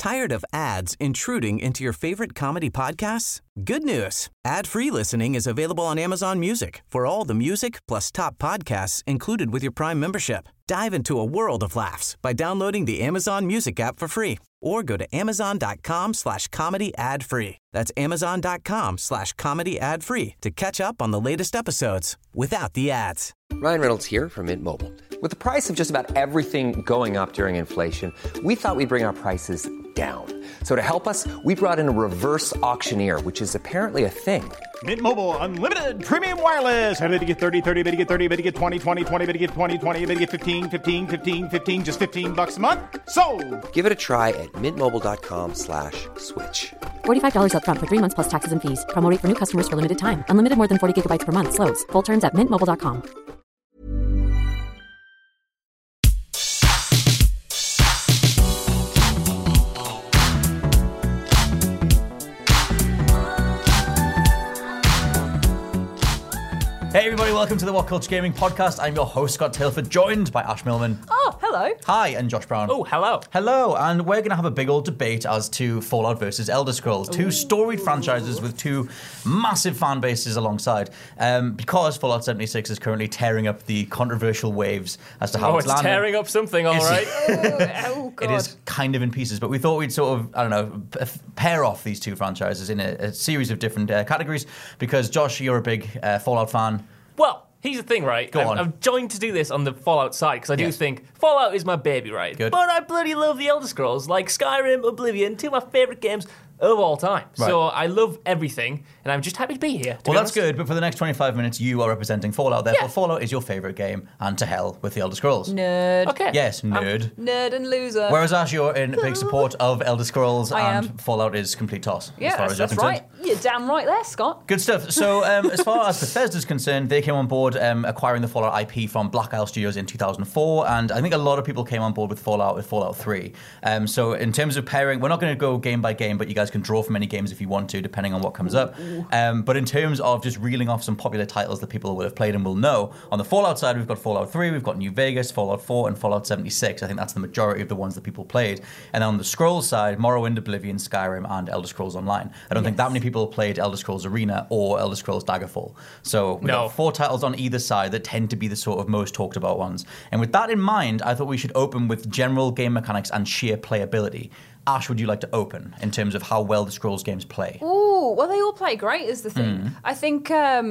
Tired of ads intruding into your favorite comedy podcasts? Good news. Ad-free listening is available on Amazon Music for all the music plus top podcasts included with your Prime membership. Dive into a world of laughs by downloading the Amazon Music app for free or go to amazon.com/comedy ad-free. That's amazon.com/comedy ad-free to catch up on the latest episodes without the ads. Ryan Reynolds here from Mint Mobile. With the price of just about everything going up during inflation, we thought we'd bring our prices down. So to help us, we brought in a reverse auctioneer, which is apparently a thing. Mint Mobile Unlimited Premium Wireless. How to get 30, 30, bit to get 30, bit to get 20, 20, 20, bit to get 20, 20, bit to get 15, 15, 15, 15, just $15 a month? Sold! Give it a try at mintmobile.com/switch. $45 up front for 3 months plus taxes and fees. Promo rate for new customers for limited time. Unlimited more than 40 gigabytes per month. Slows full terms at mintmobile.com. Hey everybody, welcome to the What Culture Gaming Podcast. I'm your host, Scott Tailford, joined by Ash Millman. Oh, hello. Hi, and Josh Brown. Oh, hello. Hello, and we're going to have a big old debate as to Fallout versus Elder Scrolls, two storied franchises with two massive fan bases alongside. Because Fallout 76 is currently tearing up the controversial waves as to how it's landing. Tearing up something, all right. Oh, God. It is kind of in pieces, but we thought we'd sort of, pair off these two franchises in a series of different categories, because Josh, you're a big Fallout fan. Well, here's the thing, right? Go on. I'm joined to do this on the Fallout side because I do think Fallout is my baby, right? Good. But I bloody love the Elder Scrolls, like Skyrim, Oblivion, two of my favourite games of all time. Right. So I love everything, and I'm just happy to be here. Well, that's good, but for the next 25 minutes, you are representing Fallout. Therefore, Fallout is your favourite game, and to hell with the Elder Scrolls. Nerd. Okay. Yes, nerd. Nerd and loser. Whereas Ash, you're in big support of Elder Scrolls, I and am. Fallout is complete toss. Yeah, as far as you're that's concerned. right. You're damn right there, Scott. Good stuff. So, as far as Bethesda's concerned, they came on board acquiring the Fallout IP from Black Isle Studios in 2004, and I think a lot of people came on board with Fallout 3. So, in terms of pairing, we're not going to go game by game, but you guys can draw from any games if you want to, depending on what comes up. But in terms of just reeling off some popular titles that people will have played and will know, on the Fallout side, we've got Fallout 3, we've got New Vegas, Fallout 4, and Fallout 76. I think that's the majority of the ones that people played. And on the Scrolls side, Morrowind, Oblivion, Skyrim, and Elder Scrolls Online. I don't think that many people played Elder Scrolls Arena or Elder Scrolls Daggerfall. So we've got 4 titles on either side that tend to be the sort of most talked about ones. And with that in mind, I thought we should open with general game mechanics and sheer playability. Ash, would you like to open in terms of how well the Scrolls games play? Ooh, well, they all play great is the thing. I think,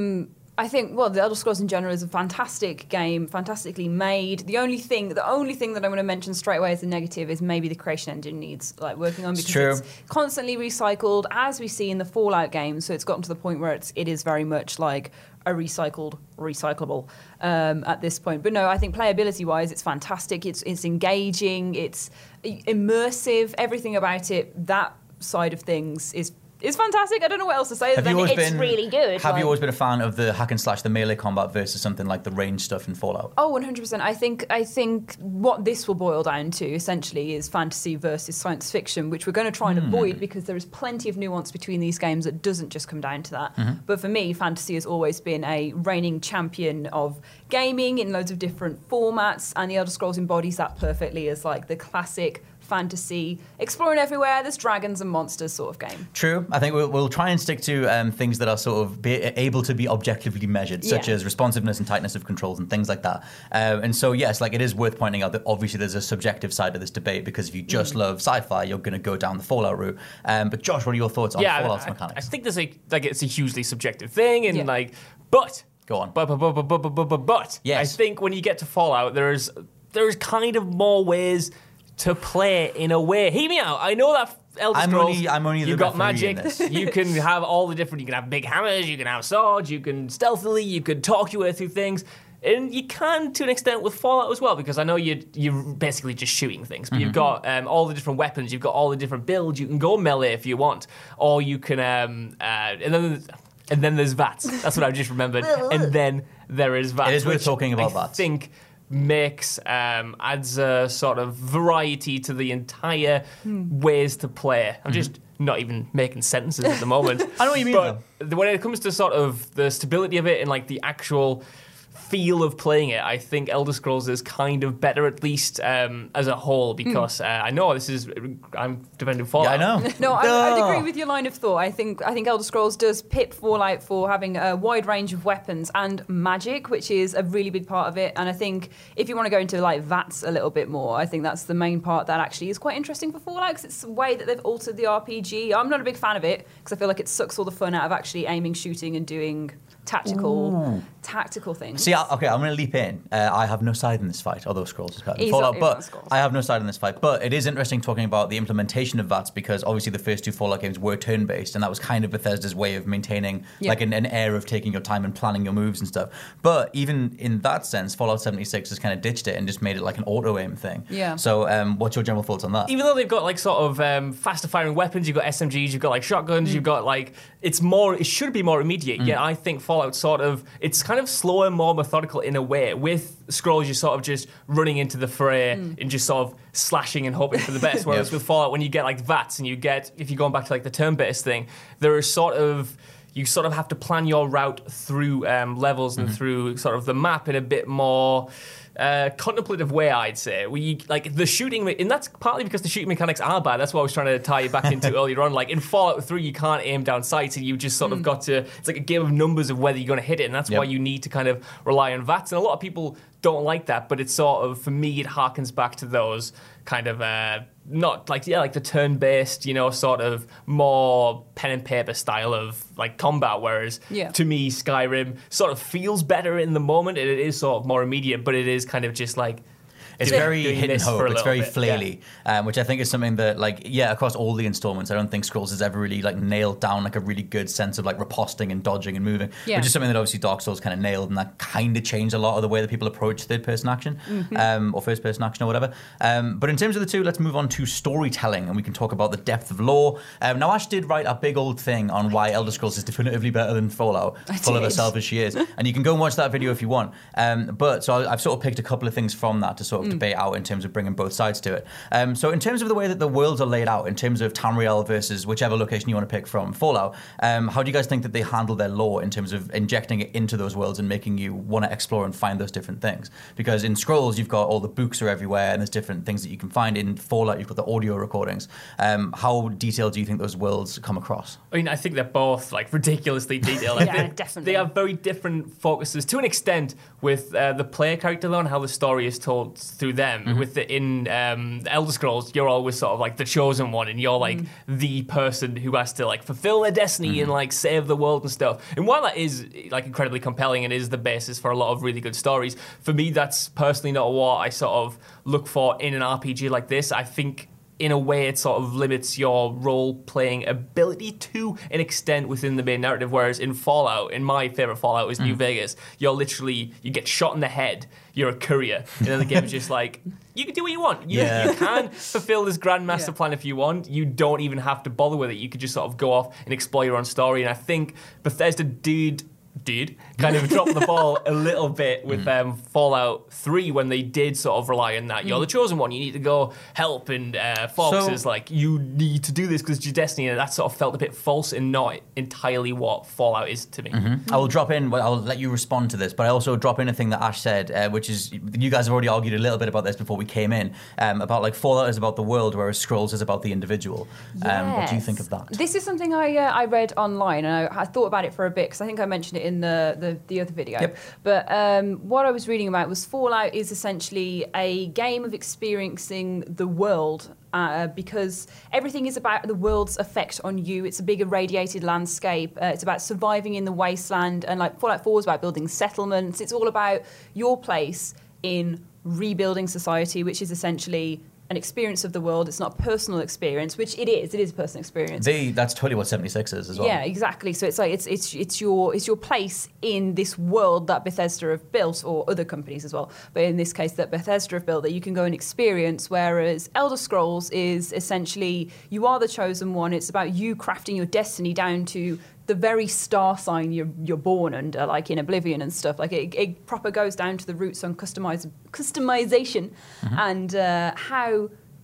well, the Elder Scrolls in general is a fantastic game, fantastically made. The only thing that I'm going to mention straight away as a negative is maybe the creation engine needs working on, because it's constantly recycled, as we see in the Fallout games. So it's gotten to the point where it is very much like a recyclable at this point. But no, I think playability-wise, it's fantastic. It's engaging. It's immersive. Everything about it, that side of things is fantastic. I don't know what else to say. It's really good. Have you always been a fan of the hack and slash, the melee combat versus something like the range stuff in Fallout? Oh, 100%. I think what this will boil down to essentially is fantasy versus science fiction, which we're going to try and avoid because there is plenty of nuance between these games that doesn't just come down to that. But for me, fantasy has always been a reigning champion of gaming in loads of different formats, and the Elder Scrolls embodies that perfectly as like the classic fantasy, exploring everywhere, there's dragons and monsters sort of game. True. I think we'll try and stick to things that are sort of able to be objectively measured, such as responsiveness and tightness of controls and things like that. And so, yes, like it is worth pointing out that obviously there's a subjective side to this debate, because if you just love sci-fi, you're going to go down the Fallout route. But Josh, what are your thoughts on Fallout's mechanics? I think there's it's a hugely subjective thing, and but go on. But yes. I think when you get to Fallout, there's kind of more ways to play in a way. Hear me out. I know that Elder Scrolls, I'm only you've got magic. You can have all the different. You can have big hammers. You can have swords. You can stealthily. You can talk your way through things, and you can to an extent with Fallout as well. Because I know you're basically just shooting things, but you've got all the different weapons. You've got all the different builds. You can go melee if you want, or you can and then there's VATS. That's what I've just remembered. And then there is VATS. It is worth talking about VATS. I think adds a sort of variety to the entire ways to play. I'm just not even making sentences at the moment. I know what you mean. But when it comes to sort of the stability of it and like the actual feel of playing it, I think Elder Scrolls is kind of better, at least as a whole, because I know I'm defending Fallout. Yeah, I know. No, I'd agree with your line of thought. I think Elder Scrolls does pip Fallout for having a wide range of weapons and magic, which is a really big part of it. And I think if you want to go into like VATS a little bit more, I think that's the main part that actually is quite interesting for Fallout, because it's the way that they've altered the RPG. I'm not a big fan of it because I feel like it sucks all the fun out of actually aiming, shooting, and doing tactical things. See, okay, I'm going to leap in. I have no side in this fight, although Scrolls is better than He's Fallout, not but Scrolls. I have no side in this fight. But it is interesting talking about the implementation of VATS, because obviously the first 2 Fallout games were turn-based, and that was kind of Bethesda's way of maintaining like an air of taking your time and planning your moves and stuff. But even in that sense, Fallout 76 has kind of ditched it and just made it like an auto-aim thing. Yeah. So what's your general thoughts on that? Even though they've got like sort of faster firing weapons, you've got SMGs, you've got like shotguns, you've got like it should be more immediate. Yet I think Fallout it's kind of slower, more methodical in a way. With Scrolls, you're sort of just running into the fray and just sort of slashing and hoping for the best. Whereas with Fallout, when you get like VATS and if you're going back to like the turn-based thing, there is you sort of have to plan your route through levels and through sort of the map in a bit more contemplative way, I'd say. Like the shooting, and that's partly because the shooting mechanics are bad. That's what I was trying to tie you back into earlier on. Like in Fallout 3, you can't aim down sights, and you just sort of got to. It's like a game of numbers of whether you're going to hit it, and that's why you need to kind of rely on VATS. And a lot of people don't like that, but it's sort of, for me, it harkens back to those kind of not like like the turn-based, sort of more pen and paper style of like combat. Whereas to me, Skyrim sort of feels better in the moment. It is sort of more immediate, but it is kind of just like. It's very hit and hope. It's very flaily, which I think is something that, across all the installments, I don't think Scrolls has ever really nailed down a really good sense of riposting and dodging and moving, which is something that obviously Dark Souls kind of nailed, and that kind of changed a lot of the way that people approach third-person action or first-person action or whatever. But in terms of the two, let's move on to storytelling, and we can talk about the depth of lore. Now, Ash did write a big old thing on why Elder Scrolls is definitively better than Fallout, full of herself as she is, and you can go and watch that video if you want. So I've sort of picked a couple of things from that to sort of debate out in terms of bringing both sides to it. So in terms of the way that the worlds are laid out, in terms of Tamriel versus whichever location you want to pick from Fallout, how do you guys think that they handle their lore in terms of injecting it into those worlds and making you want to explore and find those different things? Because in Scrolls, you've got all the books are everywhere and there's different things that you can find. In Fallout, you've got the audio recordings. How detailed do you think those worlds come across? I mean, I think they're both ridiculously detailed. Definitely. They have very different focuses to an extent with the player character though, and how the story is told through them. In Elder Scrolls, you're always sort of the chosen one, and you're the person who has to fulfill their destiny and save the world and stuff. And while that is incredibly compelling and is the basis for a lot of really good stories, for me that's personally not what I sort of look for in an RPG like this. I think in a way it sort of limits your role-playing ability to an extent within the main narrative, whereas in Fallout, in my favourite Fallout is New Vegas, you get shot in the head, you're a courier, and then the game is just you can do what you want. You can fulfill this grand master plan if you want. You don't even have to bother with it. You could just sort of go off and explore your own story, and I think Bethesda did kind of drop the ball a little bit with Fallout 3 when they did sort of rely on that. You're the chosen one. You need to go help, and Fox is you need to do this because it's your destiny, and that sort of felt a bit false and not entirely what Fallout is to me. I will drop in, I'll let you respond to this, but I also drop in a thing that Ash said, which is, you guys have already argued a little bit about this before we came in, about Fallout is about the world, whereas Scrolls is about the individual. What do you think of that? This is something I read online, and I thought about it for a bit, because I think I mentioned it in the other video. Yep. But what I was reading about was Fallout is essentially a game of experiencing the world, because everything is about the world's effect on you. It's a big irradiated landscape. It's about surviving in the wasteland, and Fallout 4 is about building settlements. It's all about your place in rebuilding society, which is essentially an experience of the world. It's not a personal experience, which it is. It is a personal experience. That's totally what 76 is as well. Yeah, exactly. So it's your place in this world that Bethesda have built, or other companies as well. But in this case, that Bethesda have built, that you can go and experience. Whereas Elder Scrolls is essentially you are the chosen one. It's about you crafting your destiny down to the very star sign you're born under, in Oblivion and stuff. It proper goes down to the roots on customization and how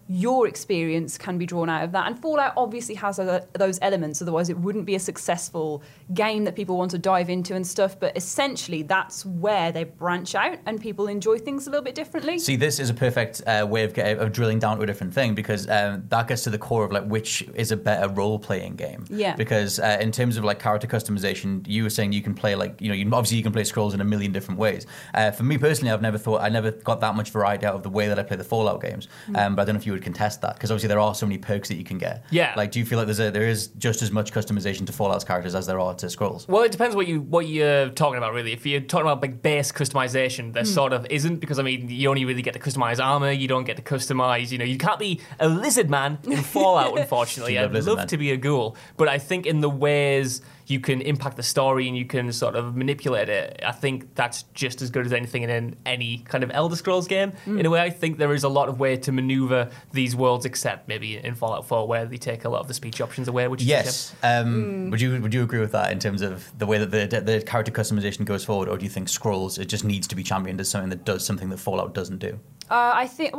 your experience can be drawn out of that. And Fallout obviously has those elements, otherwise it wouldn't be a successful game that people want to dive into and stuff. But essentially, that's where they branch out and people enjoy things a little bit differently. See, this is a perfect way of drilling down to a different thing, because that gets to the core of like which is a better role-playing game. Yeah. Because in terms of like character customization, you were saying you can play like, obviously you can play Scrolls in a million different ways. For me personally, I never got that much variety out of the way that I play the Fallout games. But I don't know if you would contest that, because obviously there are so many perks that you can get. Yeah. Like, do you feel like there is just as much customization to Fallout's characters as there are to Scrolls? Well, it depends what you're talking about, really. If you're talking about like base customization, there sort of isn't, because I mean, you only really get to customize armor. You don't get to customize. You can't be a lizard man in Fallout. Unfortunately, I'd love to be a ghoul, but I think in the ways you can impact the story and you can sort of manipulate it, I think that's just as good as anything in any kind of Elder Scrolls game. In a way, I think there is a lot of way to maneuver these worlds, except maybe in Fallout 4, where they take a lot of the speech options away. Which yes. Would you agree with that in terms of the way that the character customization goes forward, or do you think Scrolls, it just needs to be championed as something that does something that Fallout doesn't do? I think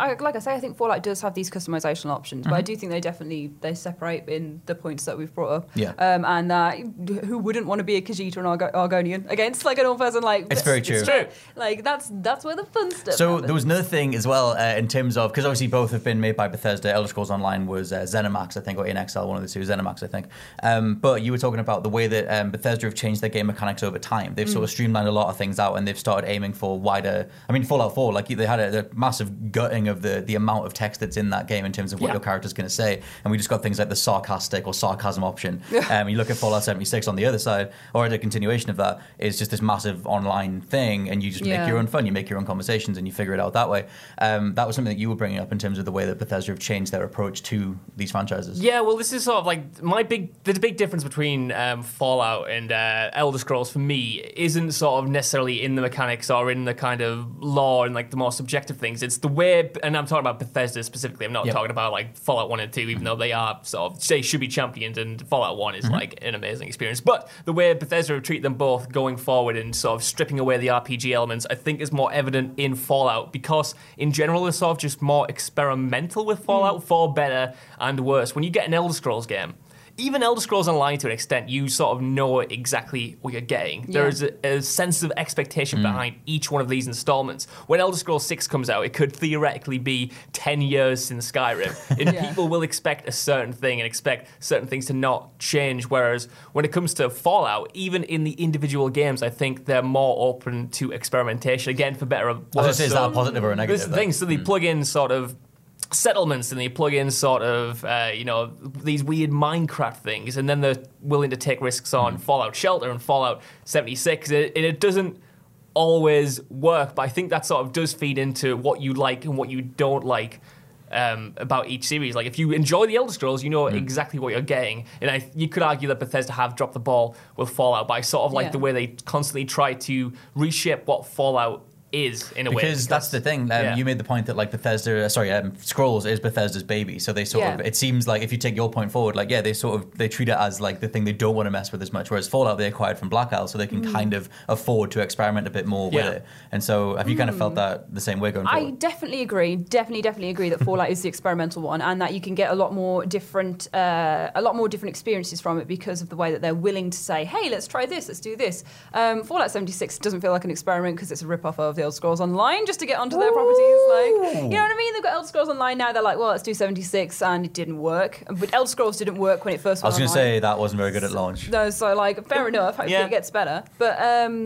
I think Fallout does have these customization options, but I do think they separate in the points that we've brought up. Yeah. And who wouldn't want to be a Khajiit or an Argonian against like an old person? Like, it's very true. It's true. Like that's where the fun stuff. So happens. there was another thing as well in terms of, because obviously both have been made by Bethesda. Elder Scrolls Online was ZeniMax, I think, or InXL, one of the two, ZeniMax, I think. But you were talking about the way that Bethesda have changed their game mechanics over time. They've sort of streamlined a lot of things out, and they've started aiming for wider. I mean, Fallout 4, like they had a massive gutting of the amount of text that's in that game in terms of what your character's going to say, and we just got things like the sarcastic or sarcasm option. You look at Fallout 76 on the other side, or the continuation of that is just this massive online thing, and you just make your own fun, you make your own conversations, and you figure it out that way. That was something that you were bringing up in terms of the way that Bethesda have changed their approach to these franchises. Yeah, well, this is sort of like the big difference between Fallout and Elder Scrolls for me isn't sort of necessarily in the mechanics or in the kind of lore and like the more subjective things. It's the way, and I'm talking about Bethesda specifically. I'm not talking about like Fallout 1 and 2, even though they are sort of, they should be championed, and Fallout 1 is like an amazing experience. But the way Bethesda have treated them both going forward and sort of stripping away the RPG elements, I think is more evident in Fallout, because in general they're sort of just more experimental with Fallout, for better and worse. When you get an Elder Scrolls game, even Elder Scrolls Online to an extent, you sort of know exactly what you're getting. There is a sense of expectation behind each one of these installments. When Elder Scrolls 6 comes out, it could theoretically be 10 years since Skyrim. And people will expect a certain thing and expect certain things to not change. Whereas when it comes to Fallout, even in the individual games, I think they're more open to experimentation. Again, for better or worse. Is that a positive or a negative? This is the thing. So they plug in sort of settlements, and they plug in sort of these weird Minecraft things, and then they're willing to take risks on Fallout Shelter and Fallout 76. It doesn't always work, but I think that sort of does feed into what you like and what you don't like about each series. Like if you enjoy the Elder Scrolls, you know exactly what you're getting, and you could argue that Bethesda have dropped the ball with Fallout, but I sort of like the way they constantly try to reshape what Fallout is in a way. Because that's the thing. You made the point that like Scrolls is Bethesda's baby. So they sort of, it seems like if you take your point forward, like they treat it as like the thing they don't want to mess with as much. Whereas Fallout they acquired from Black Isle, so they can kind of afford to experiment a bit more with it. And so have you kind of felt that the same way going forward? I definitely agree. Definitely agree that Fallout is the experimental one, and that you can get a lot more different experiences from it because of the way that they're willing to say, hey, let's try this, let's do this. Fallout 76 doesn't feel like an experiment because it's a rip-off of the Elder Scrolls Online just to get onto their properties. Like, you know what I mean? They've got Elder Scrolls Online now. They're like, well, let's do 76, and it didn't work. But Elder Scrolls didn't work when it first went I was going to say that wasn't very good at launch. No, so like, fair enough. Hopefully it gets better. But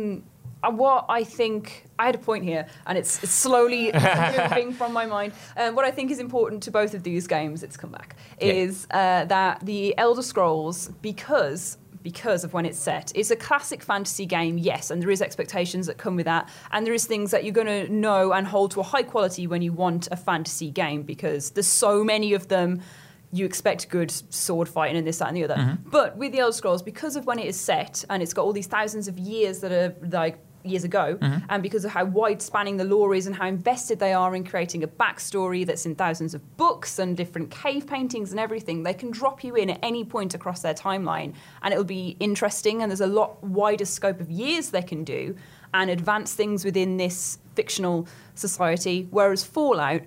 what I think, I had a point here, and it's slowly moving from my mind. What I think is important to both of these games, it's come back, is that the Elder Scrolls, because of when it's set. It's a classic fantasy game, yes, and there is expectations that come with that, and there is things that you're going to know and hold to a high quality when you want a fantasy game, because there's so many of them. You expect good sword fighting and this, that, and the other. But with the Elder Scrolls, because of when it is set, and it's got all these thousands of years that are like years ago, and because of how wide-spanning the lore is and how invested they are in creating a backstory that's in thousands of books and different cave paintings and everything, they can drop you in at any point across their timeline, and it'll be interesting, and there's a lot wider scope of years they can do and advance things within this fictional society, whereas Fallout,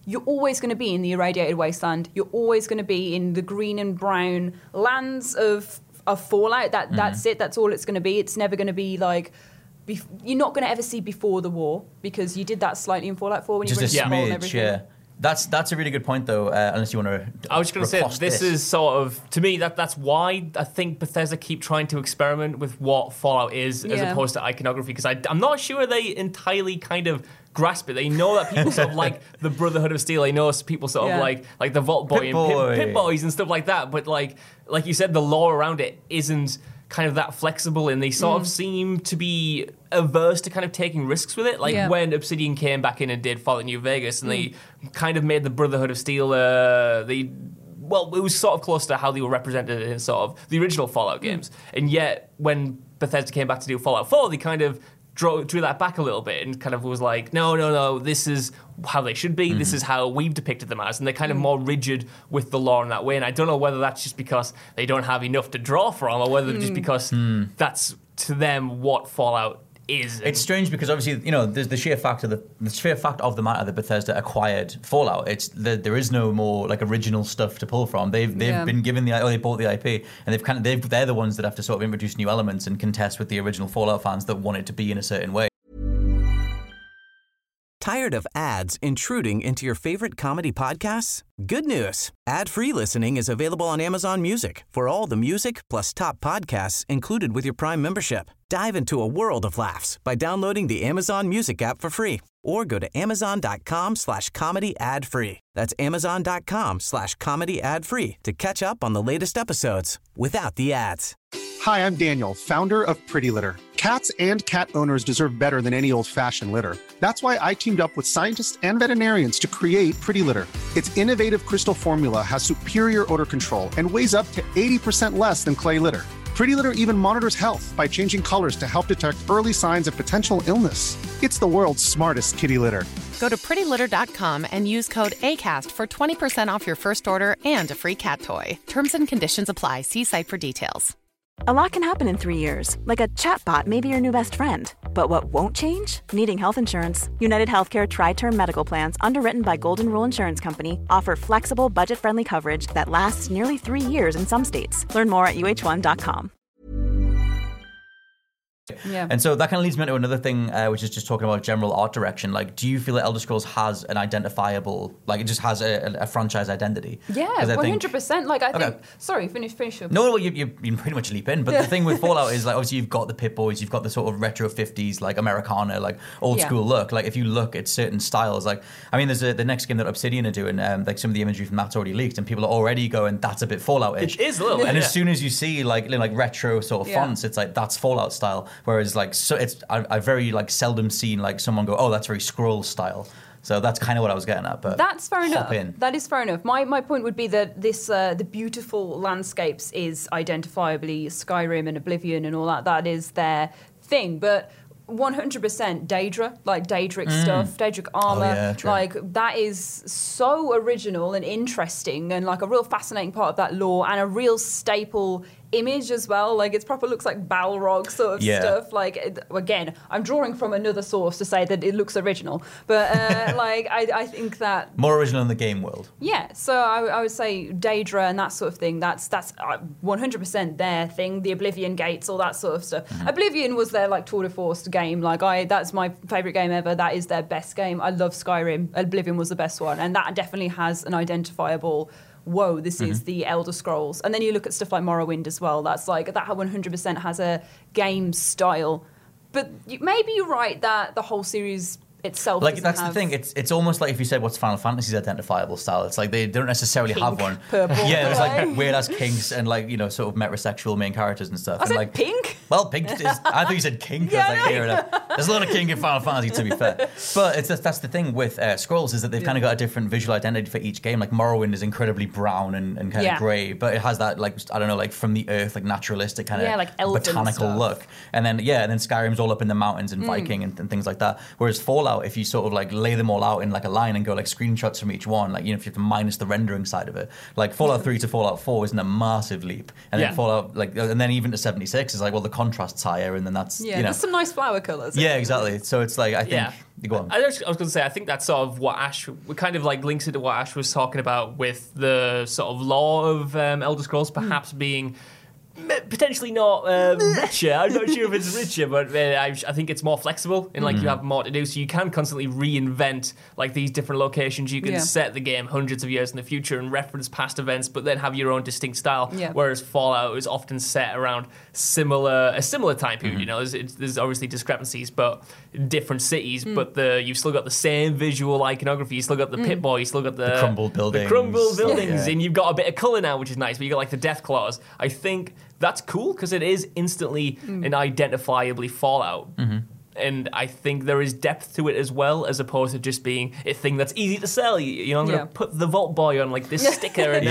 you're always going to be in the irradiated wasteland. You're always going to be in the green and brown lands of Fallout. That's it. That's all it's going to be. It's never going to be like... You're not going to ever see before the war, because you did that slightly in Fallout 4 when just you a smidge, yeah. That's a really good point, though, unless you want to... I was going to say, this is sort of... To me, that's why I think Bethesda keep trying to experiment with what Fallout is as opposed to iconography, because I'm not sure they entirely kind of grasp it. They know that people sort of like the Brotherhood of Steel. They know people sort of like the Vault Boy and Pip Boys and stuff like that. But like you said, the lore around it isn't kind of that flexible, and they sort of seem to be averse to kind of taking risks with it. Like when Obsidian came back in and did Fallout New Vegas, and they kind of made the Brotherhood of Steel, it was sort of close to how they were represented in sort of the original Fallout games. And yet, when Bethesda came back to do Fallout 4, they kind of drew that back a little bit and kind of was like, no, this is how they should be. This is how we've depicted them as. And they're kind of more rigid with the lore in that way. And I don't know whether that's just because they don't have enough to draw from, or whether just because that's, to them, what Fallout is. It's strange because obviously, you know, there's the sheer fact of the matter that Bethesda acquired Fallout. There is no more like original stuff to pull from. They've been given they bought the IP, and they're the ones that have to sort of introduce new elements and contest with the original Fallout fans that want it to be in a certain way. Tired of ads intruding into your favorite comedy podcasts? Good news. Ad-free listening is available on Amazon Music for all the music plus top podcasts included with your Prime membership. Dive into a world of laughs by downloading the Amazon Music app for free, or go to amazon.com/comedy ad-free. That's amazon.com/comedy ad-free to catch up on the latest episodes without the ads. Hi, I'm Daniel, founder of Pretty Litter. Cats and cat owners deserve better than any old-fashioned litter. That's why I teamed up with scientists and veterinarians to create Pretty Litter. Its innovative crystal formula has superior odor control and weighs up to 80% less than clay litter. Pretty Litter even monitors health by changing colors to help detect early signs of potential illness. It's the world's smartest kitty litter. Go to prettylitter.com and use code ACAST for 20% off your first order and a free cat toy. Terms and conditions apply. See site for details. A lot can happen in 3 years, like a chatbot may be your new best friend. But what won't change? Needing health insurance. United Healthcare Tri-Term Medical Plans, underwritten by Golden Rule Insurance Company, offer flexible, budget-friendly coverage that lasts nearly 3 years in some states. Learn more at uh1.com. Yeah. And so that kind of leads me into another thing, which is just talking about general art direction. Like, do you feel that Elder Scrolls has an identifiable, like it just has a franchise identity? Yeah, 100%. Like, I think... Sorry, finish up. No, you pretty much leap in. But the thing with Fallout is, like, obviously you've got the Pip Boys, you've got the sort of retro 50s, like, Americana, like, old school look. Like, if you look at certain styles, like, I mean, there's the next game that Obsidian are doing, like, some of the imagery from that's already leaked, and people are already going, that's a bit Fallout-ish. It is a little bit, And as soon as you see, like retro sort of fonts, it's like, that's Fallout style. Whereas, like, so I've very, like, seldom seen, like, someone go, oh, that's very Scroll style. So that's kind of what I was getting at. But that's fair enough. That is fair enough. My point would be that this the beautiful landscapes is identifiably Skyrim and Oblivion and all that. That is their thing. But 100% Daedra, like Daedric stuff, Daedric armor, like that is so original and interesting, and like a real fascinating part of that lore, and a real staple image as well. Like, it's proper looks like Balrog sort of stuff. Like, again, I'm drawing from another source to say that it looks original, but like I think that more original in the game world. Yeah, so I would say Daedra and that sort of thing. That's 100% their thing. The Oblivion gates, all that sort of stuff. Oblivion was their like tour de force game. Like that's my favorite game ever. That is their best game. I love Skyrim. Oblivion was the best one, and that definitely has an identifiable. Whoa, this is the Elder Scrolls. And then you look at stuff like Morrowind as well. That's like, that 100% has a game style. But maybe you're right that the whole series itself like that's the thing. It's almost like if you said what's Final Fantasy's identifiable style. It's like they don't necessarily have one. Purple. Yeah, there's like weird ass kinks and like, you know, sort of metrosexual main characters and stuff. I said like pink. Well, pink is. I thought you said kink. There's a lot of kink in Final Fantasy, to be fair. But that's the thing with Scrolls is that they've kind of got a different visual identity for each game. Like Morrowind is incredibly brown and kind of grey, but it has that like I don't know, like from the earth, like naturalistic kind of like botanical look. And then Skyrim's all up in the mountains and Viking and things like that. Whereas Fallout, if you sort of like lay them all out in like a line and go like screenshots from each one, like, you know, if you have to minus the rendering side of it, like Fallout 3 to Fallout 4 isn't a massive leap, and then Fallout and then even to 76 is like, well, the contrast's higher, and then that's you know, there's some nice flower colours. Yeah, exactly. So it's like, I think... Go on. I was going to say, I think that's sort of what Ash kind of like links into what Ash was talking about with the sort of lore of Elder Scrolls perhaps being potentially not richer. I'm not sure if it's richer, but I think it's more flexible and like you have more to do, so you can constantly reinvent like these different locations. You can set the game hundreds of years in the future and reference past events, but then have your own distinct style. Whereas Fallout is often set around a similar time period. You know, there's obviously discrepancies, but different cities, but you've still got the same visual iconography. You still got the Pip-Boy. You still got the crumbled buildings. And you've got a bit of colour now, which is nice. But you got like the Death Claws. I think that's cool because it is instantly and identifiably Fallout. And I think there is depth to it as well, as opposed to just being a thing that's easy to sell. You know, I'm going to put the Vault Boy on like this sticker. And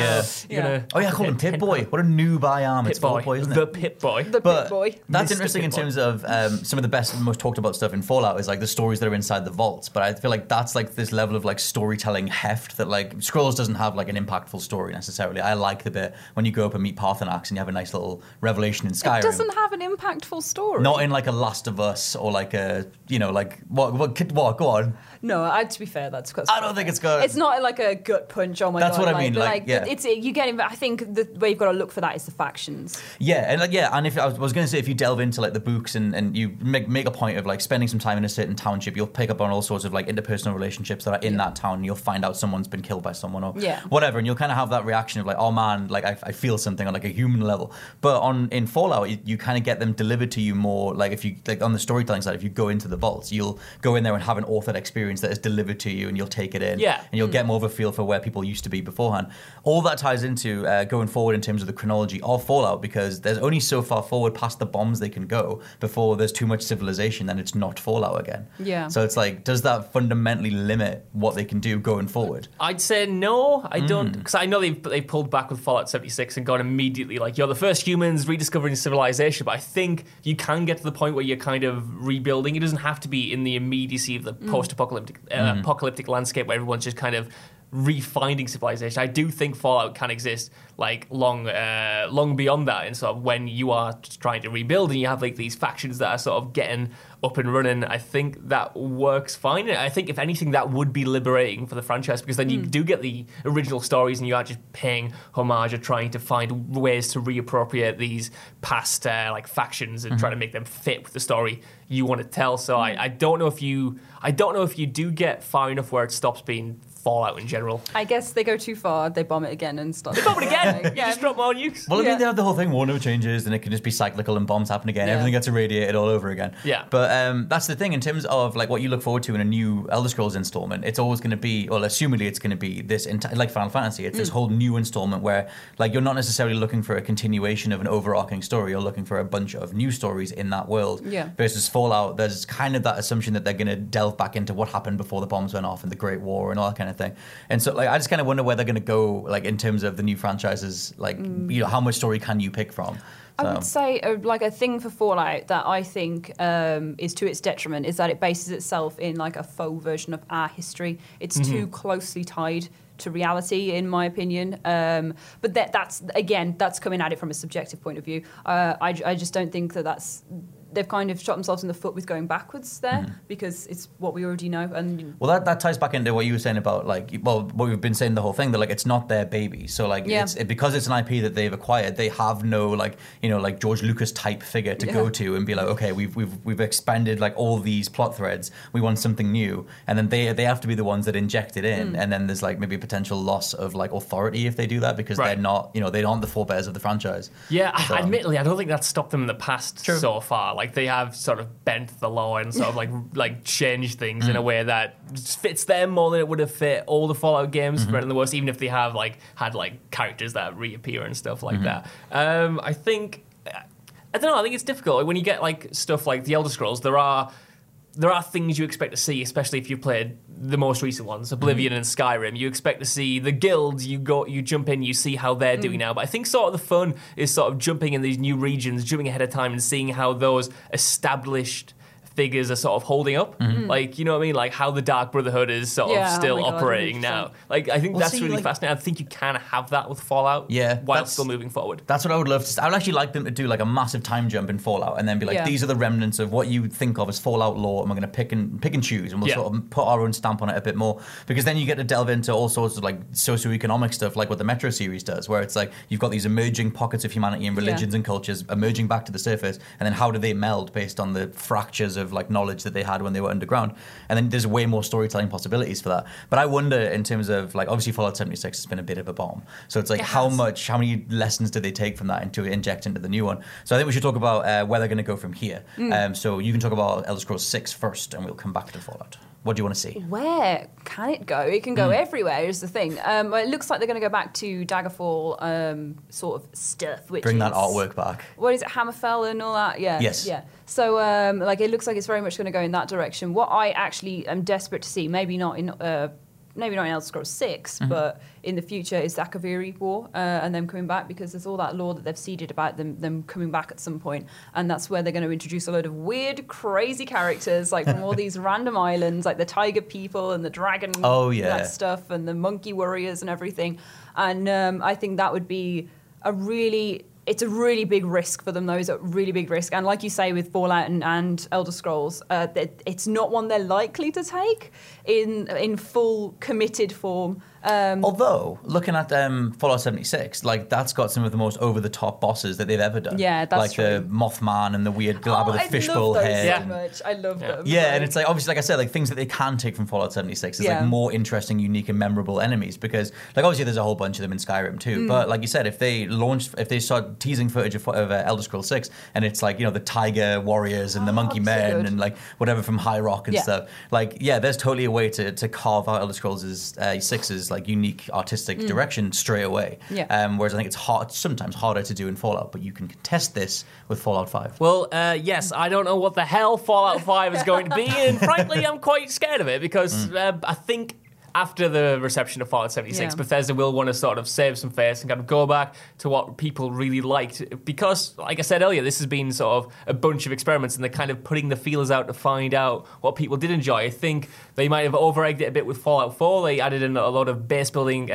I call him Pip-Boy. What a noob I am. It's Vault Boy, isn't it? The Pip-Boy. The Pip-Boy. That's interesting in terms of some of the best and most talked about stuff in Fallout is like the stories that are inside the vaults. But I feel like that's like this level of like storytelling heft that like Scrolls doesn't have like an impactful story necessarily. I like the bit when you go up and meet Paarthurnax and you have a nice little revelation in Skyrim. It doesn't have an impactful story. Not in like a Last of Us or like a, you know, like what go on. No, to be fair, that's because I don't think it's good. It's not like a gut punch. Oh my that's god! That's what I mean. It's you get. I think the way you've got to look for that is the factions. Yeah, and if I was going to say, if you delve into like the books and you make a point of like spending some time in a certain township, you'll pick up on all sorts of like interpersonal relationships that are in that town. And you'll find out someone's been killed by someone or whatever, and you'll kind of have that reaction of like, oh man, like I feel something on like a human level. But in Fallout, you kind of get them delivered to you more like if you like on the storytelling side. If you go into the vaults, you'll go in there and have an authored experience that is delivered to you, and you'll take it in, and you'll get more of a feel for where people used to be beforehand. All that ties into going forward in terms of the chronology of Fallout, because there's only so far forward past the bombs they can go before there's too much civilization, then it's not Fallout again. Yeah. So it's like, does that fundamentally limit what they can do going forward? I'd say no, I don't, because I know they pulled back with Fallout 76 and gone immediately like, you're the first humans rediscovering civilization, but I think you can get to the point where you're kind of rebuilding. It doesn't have to be in the immediacy of the post-apocalyptic apocalyptic landscape where everyone's just kind of refinding civilization. I do think Fallout can exist like long beyond that, and sort of when you are trying to rebuild and you have like these factions that are sort of getting up and running, I think that works fine. I think if anything that would be liberating for the franchise, because then you do get the original stories and you are just paying homage or trying to find ways to reappropriate these past like factions and try to make them fit with the story you want to tell. So I don't know if you do get far enough where it stops being Fallout in general. I guess they go too far, they bomb it again and start. They bomb it again? You just drop more nukes? Well, I mean, they have the whole thing, war no changes, and it can just be cyclical and bombs happen again. Everything gets irradiated all over again. Yeah. But that's the thing, in terms of like what you look forward to in a new Elder Scrolls installment, it's always going to be, well, assumedly it's going to be this, like Final Fantasy, it's this whole new installment where like you're not necessarily looking for a continuation of an overarching story, you're looking for a bunch of new stories in that world. Yeah. Versus Fallout, there's kind of that assumption that they're going to delve back into what happened before the bombs went off and the Great War and all that kind of thing. And so like I just kind of wonder where they're going to go, like in terms of the new franchises, like you know, how much story can you pick from? I would say like a thing for Fallout that I think is to its detriment is that it bases itself in like a faux version of our history. It's too closely tied to reality, in my opinion. But that's coming at it from a subjective point of view. I just don't think that's. They've kind of shot themselves in the foot with going backwards there because it's what we already know. And well, that ties back into what you were saying about like, well, what we've been saying the whole thing, that like it's not their baby. So like because it's an IP that they've acquired, they have no like, you know, like George Lucas type figure to go to and be like, okay, we've expanded like all these plot threads. We want something new, and then they have to be the ones that inject it in, and then there's like maybe a potential loss of like authority if they do that because they're not, you know, they aren't the forebears of the franchise. Yeah, so, admittedly, I don't think that's stopped them in the past so far. Like they have sort of bent the law and sort of like changed things in a way that fits them more than it would have fit all the Fallout games, better than the worst, even if they have like had like characters that reappear and stuff like that. I think I don't know. I think it's difficult when you get like stuff like the Elder Scrolls. There are things you expect to see, especially if you played the most recent ones, Oblivion and Skyrim. You expect to see the guilds. You jump in, you see how they're doing now. But I think sort of the fun is sort of jumping in these new regions, jumping ahead of time and seeing how those established figures are sort of holding up. Like, you know what I mean? Like how the Dark Brotherhood is sort of still operating now. Like, I think that's really fascinating. I think you can have that with Fallout while still moving forward. That's what I would love to. I would actually like them to do like a massive time jump in Fallout and then be like, these are the remnants of what you think of as Fallout lore, and we're going to pick and choose, and we'll sort of put our own stamp on it a bit more, because then you get to delve into all sorts of like socioeconomic stuff, like what the Metro series does, where it's like you've got these emerging pockets of humanity and religions and cultures emerging back to the surface, and then how do they meld based on the fractures of like knowledge that they had when they were underground, and then there's way more storytelling possibilities for that. But I wonder, in terms of like, obviously Fallout 76 has been a bit of a bomb, so it's like how many lessons did they take from that and to inject into the new one? So I think we should talk about where they're going to go from here. So you can talk about Elder Scrolls 6 first, and we'll come back to Fallout. What do you want to see? Where can it go? It can go everywhere, is the thing. It looks like they're going to go back to Daggerfall sort of stuff. Which Bring that artwork back. What is it, Hammerfell and all that? Yeah. Yes. Yeah. So like it looks like it's very much going to go in that direction. What I actually am desperate to see, maybe not in Elder Scrolls 6, but in the future, is the Akaviri War and them coming back, because there's all that lore that they've seeded about them coming back at some point, and that's where they're going to introduce a load of weird, crazy characters, like from all these random islands, like the tiger people and the dragon that stuff, and the monkey warriors and everything. And I think that would be it's a really big risk for them, though. It's a really big risk. And like you say with Fallout and Elder Scrolls, it's not one they're likely to take in full committed form. Although, looking at Fallout 76, like that's got some of the most over-the-top bosses that they've ever done. Yeah, that's like true. The Mothman and the weird glab with the fishbowl head. I love those so much. I love them. Yeah, and it's like, obviously, like I said, like things that they can take from Fallout 76 is like more interesting, unique, and memorable enemies, because like obviously there's a whole bunch of them in Skyrim too. But like you said, if they start teasing footage of Elder Scrolls 6, and it's like, you know, the tiger warriors and the monkey men and like whatever from High Rock and stuff, like there's totally a way to carve out Elder Scrolls 6's like unique artistic direction straight away. Whereas I think it's sometimes harder to do in Fallout, but you can contest this with Fallout 5. Well, yes, I don't know what the hell Fallout 5 is going to be, and frankly, I'm quite scared of it, because I think after the reception of Fallout 76, Bethesda will want to sort of save some face and kind of go back to what people really liked. Because, like I said earlier, this has been sort of a bunch of experiments, and they're kind of putting the feelers out to find out what people did enjoy. I think they might have over-egged it a bit with Fallout 4. They added in a lot of base building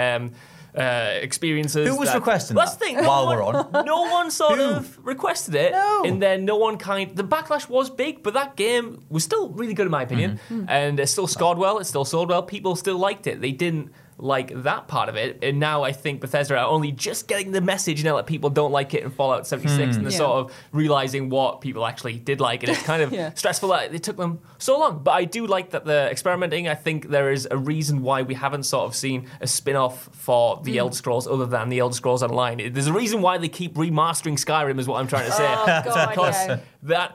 experiences. Who was requesting That's the thing. while we're on? No one sort of requested it. No. And then no one the backlash was big, but that game was still really good in my opinion. And it still scored well, it still sold well, people still liked it. They didn't like that part of it, and now I think Bethesda are only just getting the message now that people don't like it in Fallout 76, and they're sort of realizing what people actually did like, and it's kind of stressful that it took them so long. But I do like that they're experimenting. I think there is a reason why we haven't sort of seen a spin-off for the Elder Scrolls other than the Elder Scrolls Online. There's a reason why they keep remastering Skyrim, is what I'm trying to say. God, because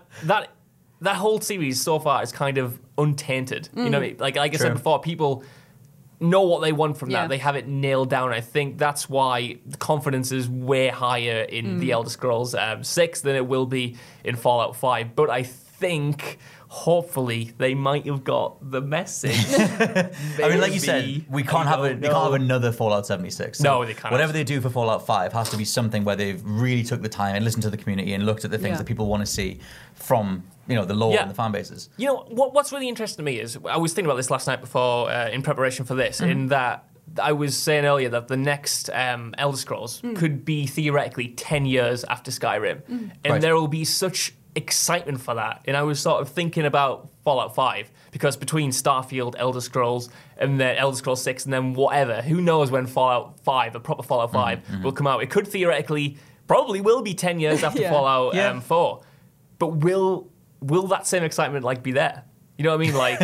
that whole series so far is kind of untainted. You know, like I said before, people know what they want from that. They have it nailed down. I think that's why the confidence is way higher in the Elder Scrolls 6 than it will be in Fallout 5. But I think, hopefully, they might have got the message. I mean, like you said, we can't have another Fallout 76. So no, they can't. Whatever they do for Fallout 5 has to be something where they've really took the time and listened to the community and looked at the things that people want to see from, you know, the lore and the fan bases. You know, what's really interesting to me is, I was thinking about this last night before, in preparation for this, in that I was saying earlier that the next Elder Scrolls could be theoretically 10 years after Skyrim. And there will be such excitement for that. And I was sort of thinking about Fallout 5, because between Starfield, Elder Scrolls, and then Elder Scrolls 6, and then whatever, who knows when Fallout 5, a proper Fallout 5, will come out. It could theoretically, probably will be 10 years after Fallout 4. But will that same excitement like be there? You know what I mean? Like,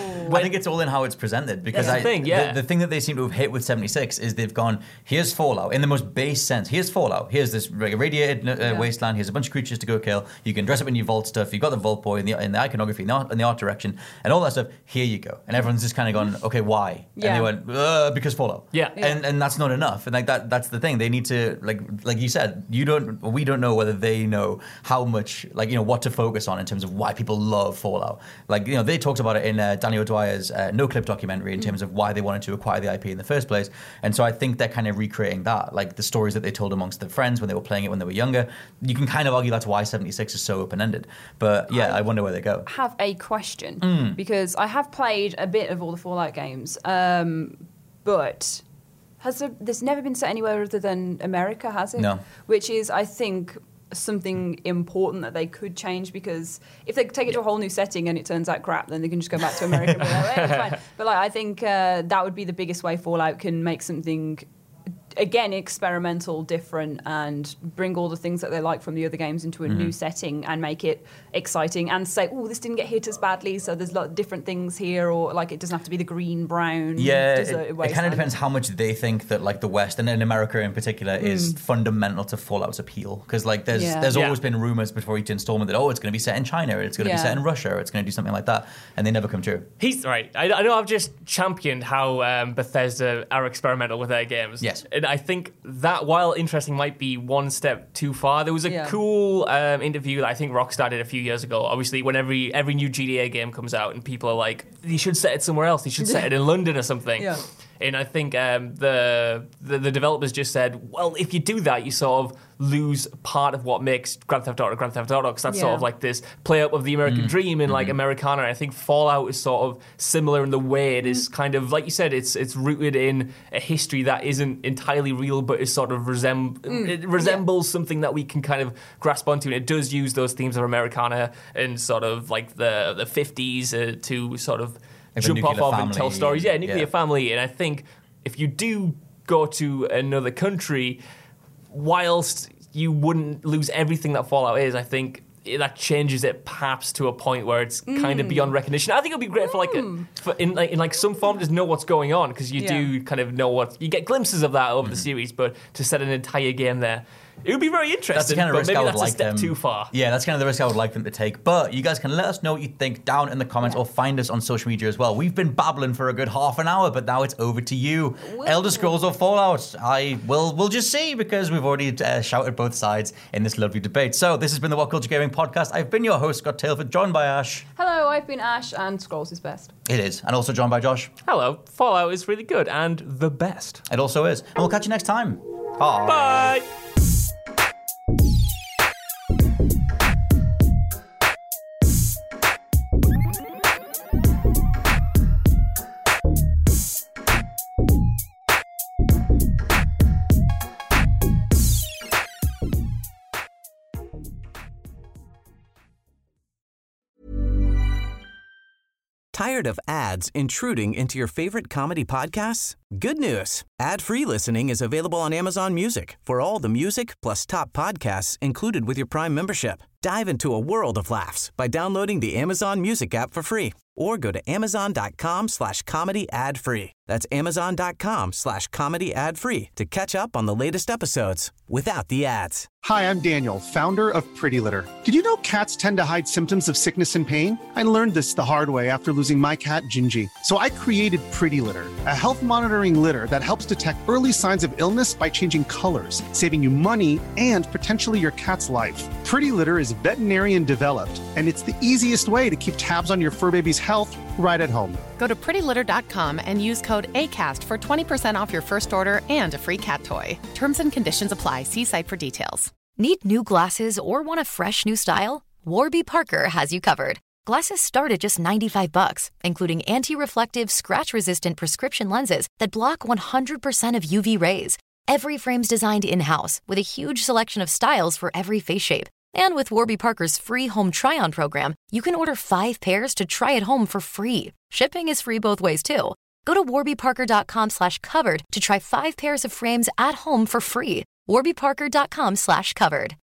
I think it's all in how it's presented, because the thing that they seem to have hit with 76 is they've gone, here's Fallout in the most base sense. Here's Fallout. Here's this radiated wasteland. Here's a bunch of creatures to go kill. You can dress up in your vault stuff. You've got the vault boy in the iconography and the art direction and all that stuff. Here you go. And everyone's just kind of gone, okay, why? And they went, because Fallout. And that's not enough. And like that's the thing. They need to, like you said, we don't know whether they know how much, like, you know, what to focus on in terms of why people love Fallout. Like, you they talked about it in Danny O'Dwyer's No Clip documentary in terms of why they wanted to acquire the IP in the first place. And so I think they're kind of recreating that, like the stories that they told amongst their friends when they were playing it when they were younger. You can kind of argue that's why 76 is so open-ended. But yeah, I wonder where they go. I have a question because I have played a bit of all the Fallout games, but there's never been set anywhere other than America, has it? No. Which is, I think, something important that they could change, because if they take it to a whole new setting and it turns out crap, then they can just go back to America and be like, it's fine. But I think that would be the biggest way Fallout can make something, again, experimental, different, and bring all the things that they like from the other games into a new setting and make it exciting and say, oh, this didn't get hit as badly, so there's a lot of different things here, or it doesn't have to be the green, brown, desert it kind of depends how much they think that the West, and in America in particular, is fundamental to Fallout's appeal. Because there's always been rumors before each installment that, it's going to be set in China, or it's going to be set in Russia, or it's going to do something like that, and they never come true. He's right. I know I've just championed how Bethesda are experimental with their games. Yes. And I think that, while interesting, might be one step too far. There was a cool interview that I think Rockstar did a few years ago. Obviously, when every new GTA game comes out and people are like, you should set it somewhere else. You should set it in London or something. Yeah. And I think the developers just said, well, if you do that, you sort of lose part of what makes Grand Theft Auto, because that's sort of like this play up of the American dream in Americana. And I think Fallout is sort of similar in the way it is kind of, like you said, it's rooted in a history that isn't entirely real, but is sort of it resembles something that we can kind of grasp onto. And it does use those themes of Americana and sort of like the 50s to sort of jump off of and tell stories. Yeah, nuclear family. And I think if you do go to another country, whilst you wouldn't lose everything that Fallout is, I think that changes it perhaps to a point where it's kind of beyond recognition. I think it'll be great for in some form to know what's going on, because you do kind of know you get glimpses of that over the series, but to set an entire game there, it would be very interesting. That's the kind of risk I would like them. Too far. Yeah, that's kind of the risk I would like them to take. But you guys can let us know what you think down in the comments, or find us on social media as well. We've been babbling for a good half an hour, but now it's over to you. Elder Scrolls or Fallout? We'll just see, because we've already shouted both sides in this lovely debate. So this has been the What Culture Gaming Podcast. I've been your host, Scott Tailford, joined by Ash. Hello, I've been Ash, and Scrolls is best. It is. And also joined by Josh. Hello, Fallout is really good and the best. It also is. And we'll catch you next time. Bye. Bye. Tired of ads intruding into your favorite comedy podcasts? Good news. Ad-free listening is available on Amazon Music for all the music plus top podcasts included with your Prime membership. Dive into a world of laughs by downloading the Amazon Music app for free, or go to amazon.com/comedy ad-free. That's amazon.com/comedy ad-free to catch up on the latest episodes without the ads. Hi, I'm Daniel, founder of Pretty Litter. Did you know cats tend to hide symptoms of sickness and pain? I learned this the hard way after losing my cat, Gingy. So I created Pretty Litter, a health monitoring litter that helps detect early signs of illness by changing colors, saving you money and potentially your cat's life. Pretty Litter is veterinarian developed, and it's the easiest way to keep tabs on your fur baby's health right at home. Go to prettylitter.com and use code ACAST for 20% off your first order and a free cat toy. Terms and conditions apply. See site for details. Need new glasses or want a fresh new style? Warby Parker has you covered. Glasses start at just $95, including anti-reflective, scratch-resistant prescription lenses that block 100% of UV rays. Every frame's designed in-house with a huge selection of styles for every face shape. And with Warby Parker's free home try-on program, you can order 5 pairs to try at home for free. Shipping is free both ways, too. Go to warbyparker.com/covered to try 5 pairs of frames at home for free. warbyparker.com/covered.